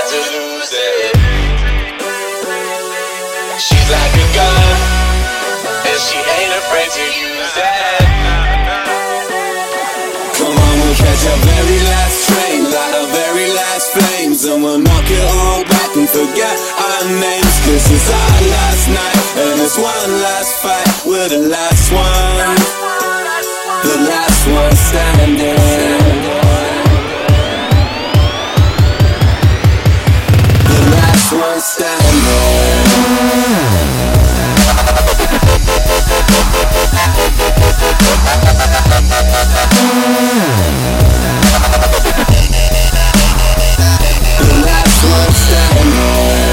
to lose it. She's like a gun, and she ain't afraid to use it. Come on, we'll catch our very last train, light our very last flames, and we'll knock it all back and forget our names. Cause it's our last night, and it's one last fight. We're the last one, the last one standing. The last one standing. The last one standing.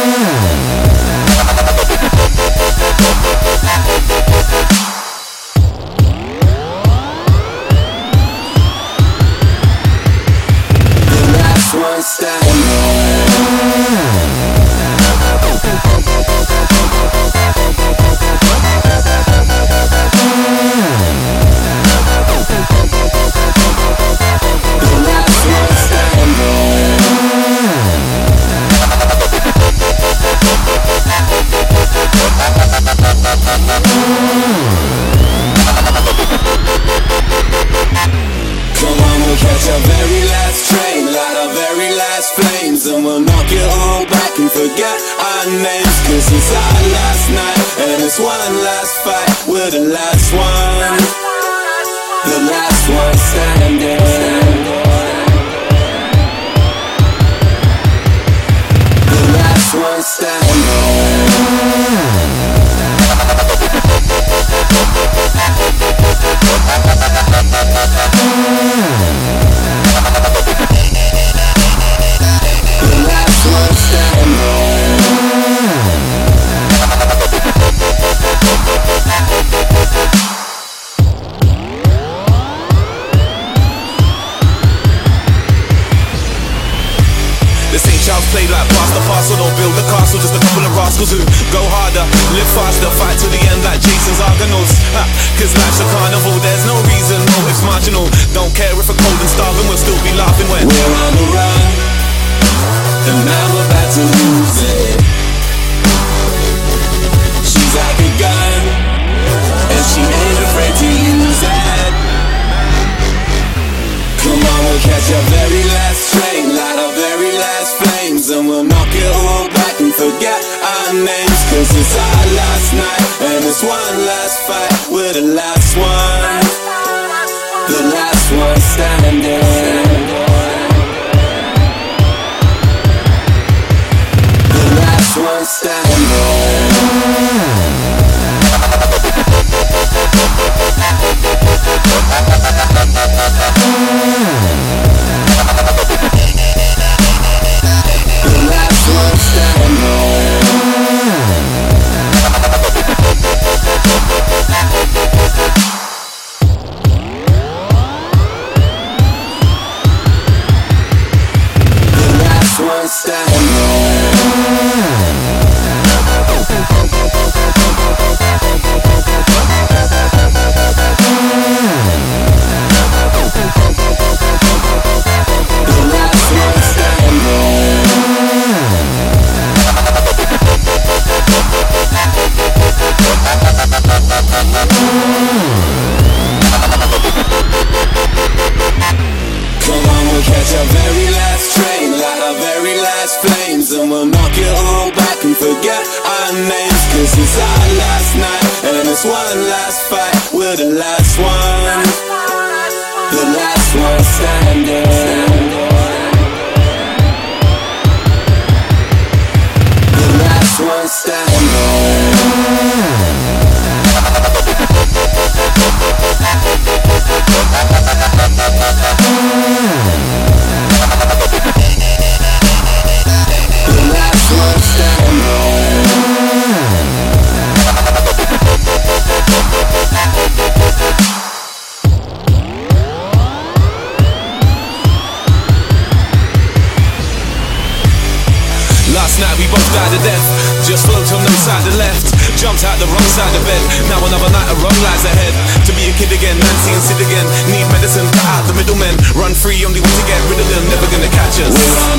One standing. Come on, we'll catch our very last train, light our very last flames, and we'll knock it all back and forget our names. Cause it's our last night, and it's one last fight. We're the last one, the last one standing. The last one standing. Play like pass the parcel, don't build a castle. Just a couple of rascals who go harder, live faster, fight to the end like Jason's Argonauts. Cause life's a carnival, there's no reason, no, it's marginal. Don't care if we're cold and starving, we'll still be laughing when we're on the run, and now we're about to lose it. She's like a gun, and she ain't afraid to use it. Come on, we'll catch our very last train, light our very last flames, and we'll knock it all back and forget our names. Cause it's our last night, and it's one last fight. We're the last one, the last one standing. The last one standing. And we'll knock it all back and forget our names. Cause it's our last night, and it's one last fight. We're the last one, the last one standing. The last one standing. Last night we both died a death, just float on no side of left. Jumped out the wrong side of bed, now another night of wrong lies ahead. To be a kid again, Nancy and Sid again. Need medicine, cut out the middlemen. Run free, only way to get rid of them, never gonna catch us. We're on